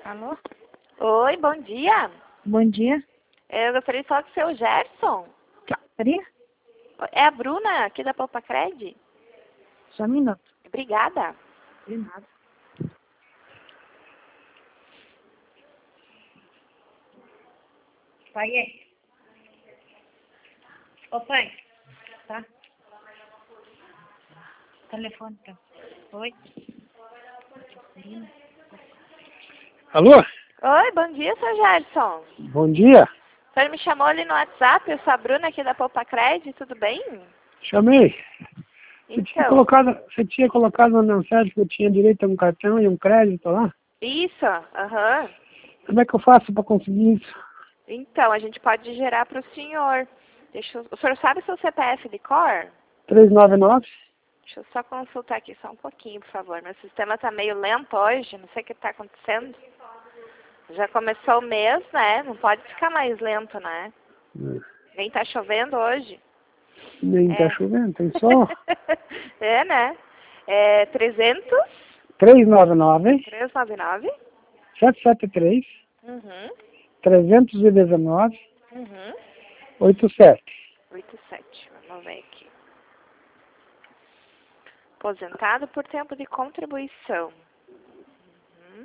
Alô? Oi, bom dia. Bom dia. Eu gostaria de falar com o seu Gerson. Maria? É a Bruna, aqui da Poupa Cred. Só um minuto. Obrigada. De nada. Pai, é? Ô, pai. Tá? Telefone, tá? Oi? Alô? Oi, bom dia, seu Gerson. Bom dia. O senhor me chamou ali no WhatsApp, eu sou a Bruna aqui da Poupa Cred, tudo bem? Chamei. Você Então, tinha colocado na mensagem que eu tinha direito a um cartão e um crédito lá? isso, aham. Como é que eu faço para conseguir isso? Então, a gente pode gerar para o senhor. O senhor sabe seu CPF de cor? 399? Deixa eu só consultar aqui só um pouquinho, por favor. Meu sistema tá meio lento hoje, não sei o que tá acontecendo. Já começou o mês, né? Não pode ficar mais lento, né? Nem tá chovendo hoje. Nem tá chovendo, tem sol. É, né? É 300 399 399. 773 Uhum. 319 Uhum. 87. 87. Vamos ver aqui. Aposentado por tempo de contribuição. Uhum.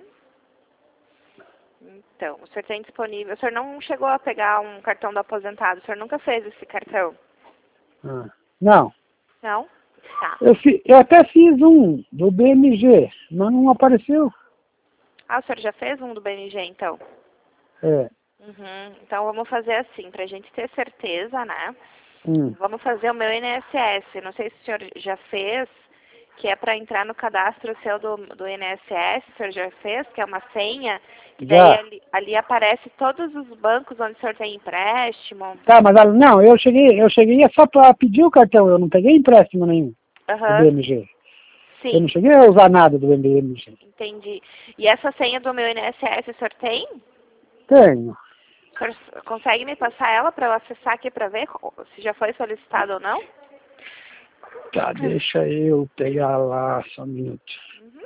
Então, o senhor tem disponível. O senhor não chegou a pegar um cartão do aposentado? O senhor nunca fez esse cartão? Não. Não? Tá. Eu até fiz um do BMG, mas não apareceu. Ah, o senhor já fez um do BMG, então? É. Uhum. Então, vamos fazer assim, pra gente ter certeza, né? Hum. Vamos fazer o meu INSS. Não sei se o senhor já fez, que é para entrar no cadastro seu do INSS, o senhor já fez, que é uma senha, que daí ali aparece todos os bancos onde o senhor tem empréstimo. Tá, mas não, eu cheguei só para pedir o cartão, eu não peguei empréstimo nenhum do Aham. BMG. Eu não Sim, cheguei a usar nada do BMG. entendi. E essa senha do meu INSS, o senhor tem? Tenho. O senhor consegue me passar ela para eu acessar aqui para ver se já foi solicitado ou não? Tá, deixa eu pegar lá só um minuto. Uhum.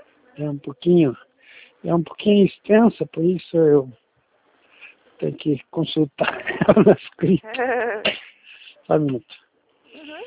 É um pouquinho extensa, por isso eu tenho que consultar ela na escrita. Só um minuto. Uhum.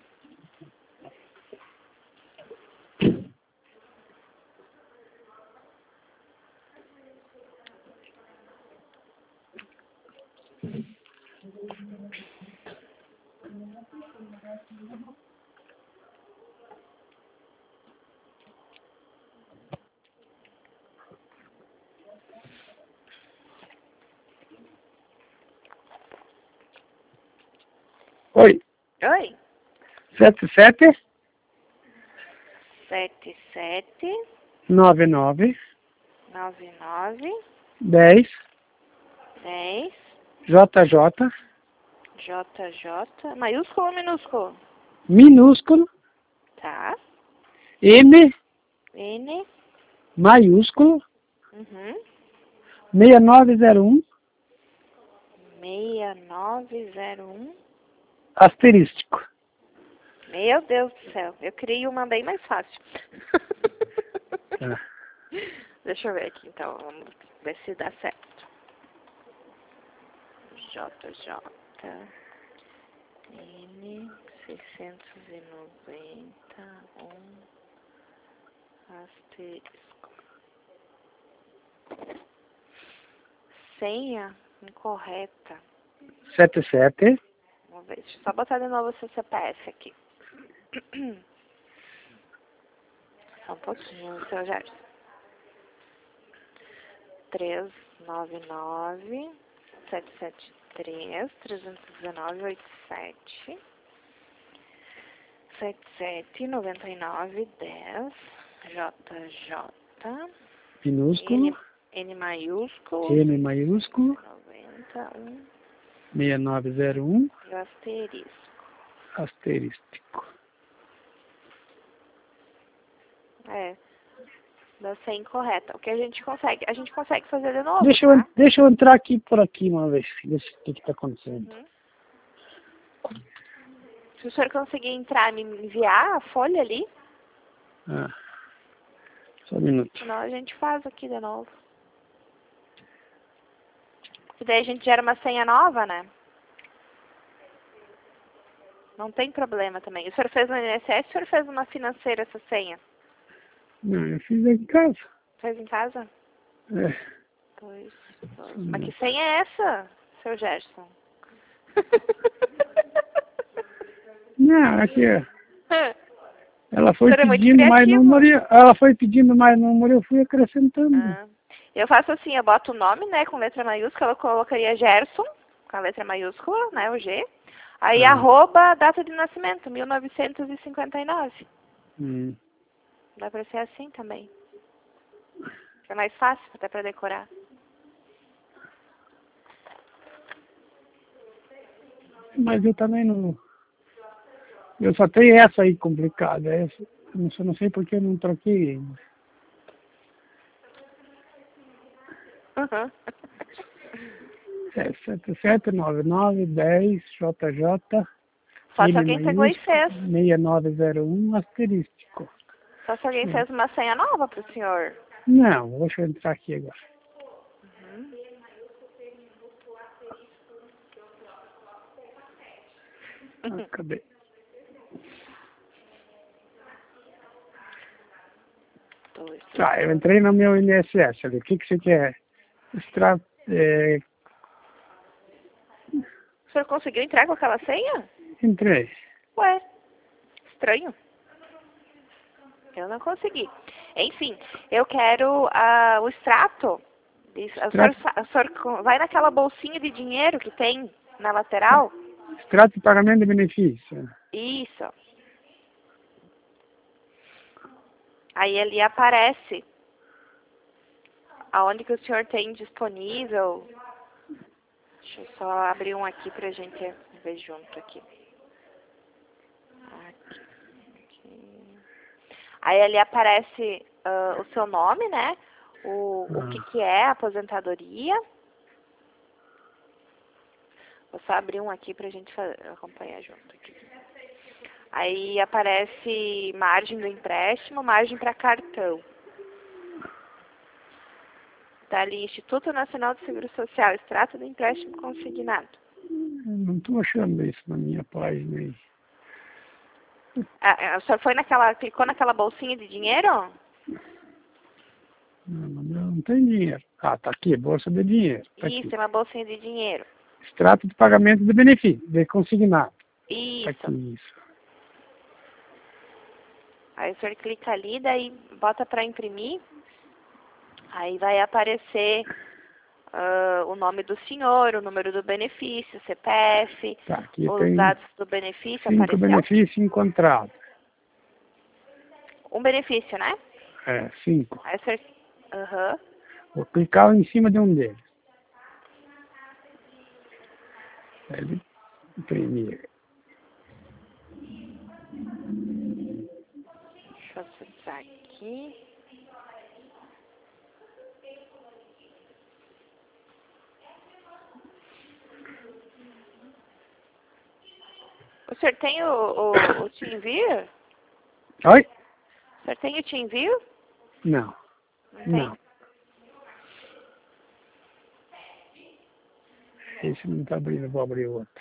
Oi, Oi. 77 77 99 99 10 10 JJ JJ, maiúsculo ou minúsculo? minúsculo Tá. M N. maiúsculo Uhum. 6901 6901. asterístico. Meu Deus do céu, eu criei uma bem mais fácil. Tá. Deixa eu ver aqui então, vamos ver se dá certo. JJ N 691 asterisco. Senha incorreta. 77 Vamos ver, deixa eu só botar de novo o seu CPF aqui. Só um pouquinho, seu Gerson. 399 773 319 87 77 99 10 JJ minúsculo N maiúsculo M maiúsculo 91 6901 e asterisco. asterístico. É, deve ser incorreta. O que a gente consegue fazer de novo, tá? Deixa eu entrar aqui por aqui uma vez, ver o que está acontecendo. Uhum. Se o senhor conseguir entrar e me enviar a folha ali, Ah, só um minuto. senão a gente faz aqui de novo. E daí a gente gera uma senha nova, né? Não tem problema também. O senhor fez no INSS, o senhor fez numa financeira essa senha? Não, eu fiz aqui em casa. Fez em casa? É. Pois. Mas que senha é essa, seu Gerson? Não, aqui ela foi O senhor é muito pedindo mais criativo. número, ela foi pedindo mais número, eu fui acrescentando. Ah. Eu faço assim, eu boto o nome, né, com letra maiúscula, eu colocaria Gerson, com a letra maiúscula, né, o G. Aí arroba, data de nascimento, 1959. Dá pra ser assim também. É mais fácil, até pra decorar. Mas eu também não... Eu só tenho essa aí complicada. Essa, eu não sei porque eu não troquei ainda. Uhum. É 779910JJ. Só se alguém pegou e fez. 6901 asterístico. Só se alguém fez uma senha nova pro senhor. Não, deixa eu entrar aqui agora. Cadê? Tá, eu entrei no meu INSS ali. O que você quer? O senhor conseguiu entrar com aquela senha? Entrei. Ué, estranho. Eu não consegui. Enfim, eu quero o extrato. O senhor vai naquela bolsinha de dinheiro que tem na lateral? Extrato de pagamento de benefício. Isso. Aí ali aparece aonde que o senhor tem disponível. Deixa eu só abrir um aqui pra gente ver junto aqui. Aqui. Aí ali aparece o seu nome, né? O que é a aposentadoria. Vou só abrir um aqui pra gente acompanhar junto aqui. Aí aparece margem do empréstimo, margem para cartão. Tá ali, Instituto Nacional de Seguro Social, extrato do empréstimo consignado. Não estou achando isso na minha página aí. O senhor clicou naquela bolsinha de dinheiro? Não tem dinheiro. Ah, tá aqui, bolsa de dinheiro. Tá Isso, aqui. é uma bolsinha de dinheiro. Extrato de pagamento de benefício, de consignado. Isso. Tá aqui, isso. Aí o senhor clica ali, daí bota para imprimir. Aí vai aparecer o nome do senhor, o número do benefício, CPF, Tá, aqui os tem dados do benefício. 5 Apareceu? benefícios encontrados. Um benefício, né? É, 5. Aí o senhor... Aham. Vou clicar em cima de um deles. Ele imprimir. Deixa eu acessar aqui. O senhor tem o TeamViewer? Oi? O senhor tem o TeamViewer? Não. Não. Esse não está abrindo, vou abrir outro.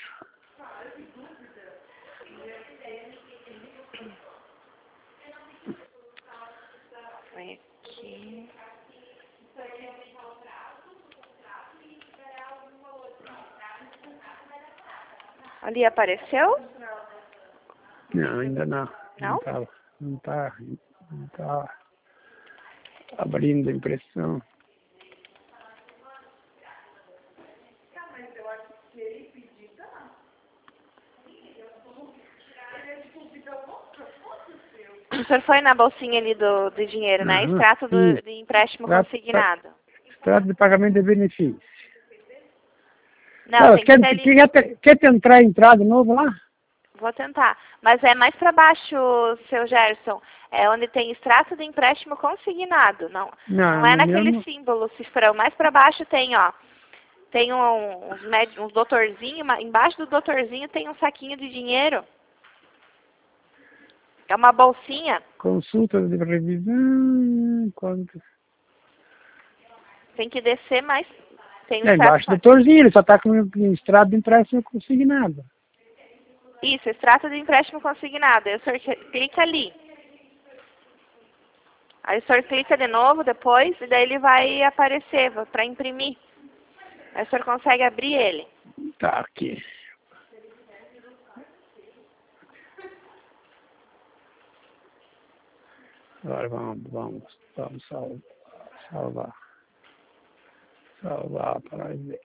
Vai aqui. Ali apareceu? Não, ainda não. Não? Não tá abrindo a impressão. O senhor foi na bolsinha ali do dinheiro, né? Extrato de empréstimo consignado. Extrato de pagamento de benefício. Não, tem que ser ali... Quer tentar entrar de novo lá? Vou tentar. Mas é mais para baixo, seu Gerson. É onde tem extrato de empréstimo consignado. Não é naquele símbolo, cifrão. Mais para baixo tem, ó. Tem uns doutorzinhos. Embaixo do doutorzinho tem um saquinho de dinheiro. É uma bolsinha. Consulta de revisão. Quanto? Tem que descer mais Tem um É embaixo do torzinho, ele só tá com um extrato de empréstimo consignado. Isso, extrato de empréstimo consignado. Aí o senhor clica ali. Aí o senhor clica de novo depois e daí ele vai aparecer para imprimir. Aí o senhor consegue abrir ele. Tá aqui. Agora vamos salvar para ver.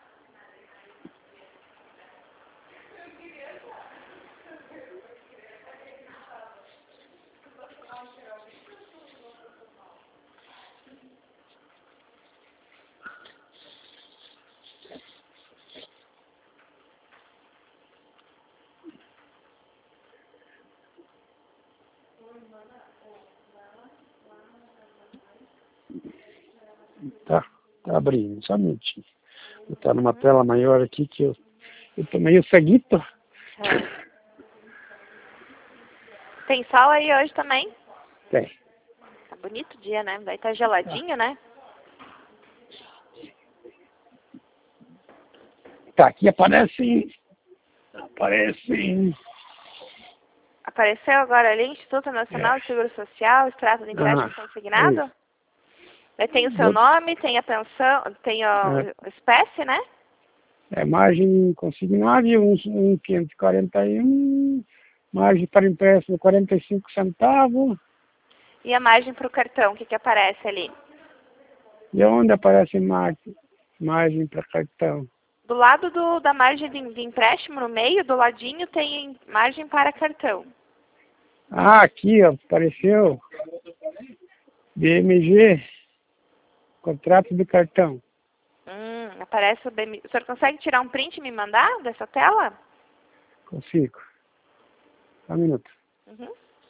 Tá abrindo, só um minutinho. Eu tô numa tela maior aqui que eu tô meio ceguito. Tem sol aí hoje também? Tem. Tá bonito o dia, né? Vai estar geladinho, né? Tá, aqui aparece. Apareceu agora ali, Instituto Nacional de Seguro Social, extrato de empréstimo consignado? É Daí tem o seu nome, tem a pensão, tem a espécie, né? É margem consignável, 541, margem para empréstimo 45 centavos. E a margem para o cartão, o que aparece ali? E onde aparece margem para cartão? Do lado da margem de empréstimo, no meio, do ladinho, tem margem para cartão. Ah, aqui, ó, apareceu. BMG, contrato de cartão. Aparece o BMG. O senhor consegue tirar um print e me mandar dessa tela? Consigo. Só um minuto. Uhum.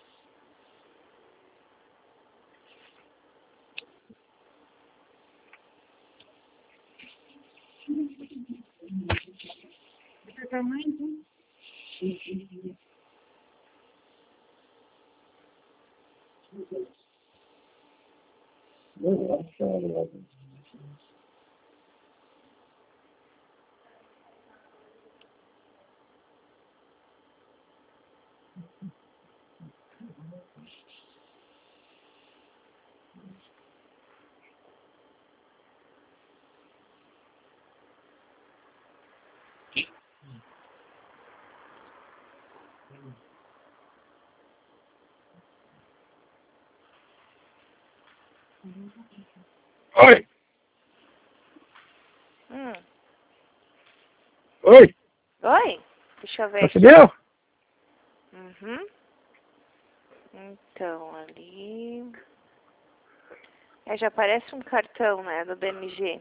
Oi! Hum. Oi! Oi? Deixa eu ver aqui. Percebeu? Uhum. Então, ali... já aparece um cartão, né, do BMG.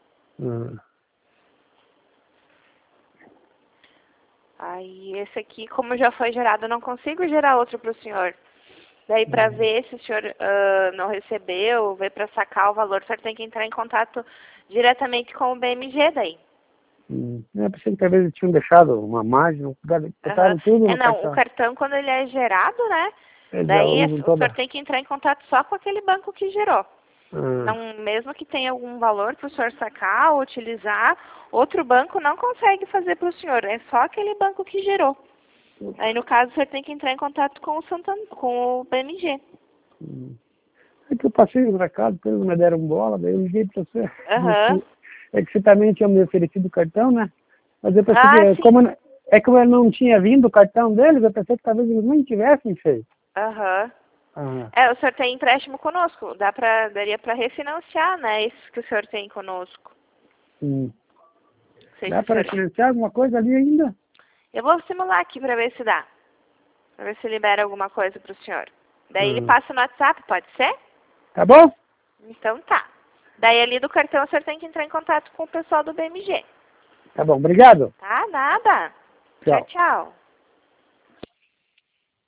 Aí, esse aqui, como já foi gerado, eu não consigo gerar outro para o senhor. Daí, para ver se o senhor não recebeu, ver para sacar o valor, o senhor tem que entrar em contato diretamente com o BMG daí. Eu pensei que talvez eles tinham deixado uma margem, botaram tudo no Não, cartão. o cartão, quando ele é gerado, né, Eles já daí usam o toda. senhor tem que entrar em contato só com aquele banco que gerou. Não, mesmo que tenha algum valor para o senhor sacar ou utilizar, outro banco não consegue fazer para o senhor. É só aquele banco que gerou. Aí, no caso, o senhor tem que entrar em contato com o BMG. É que eu passei o recado, eles me deram bola, daí eu liguei para você. Aham. É que você também tinha me oferecido o cartão, né? Mas eu pensei que, Sim. como eu não tinha vindo o cartão deles, eu pensei que talvez eles nem tivessem feito. Aham. O senhor tem empréstimo conosco. Daria para refinanciar, né? Esses que o senhor tem conosco. Dá para refinanciar alguma coisa ali ainda? Eu vou simular aqui para ver se dá. Para ver se libera alguma coisa para o senhor. Daí ele passa no WhatsApp, pode ser? Tá bom? Então tá. Daí ali do cartão o senhor tem que entrar em contato com o pessoal do BMG. Tá bom, obrigado. Tá? Nada. Tchau. Tchau.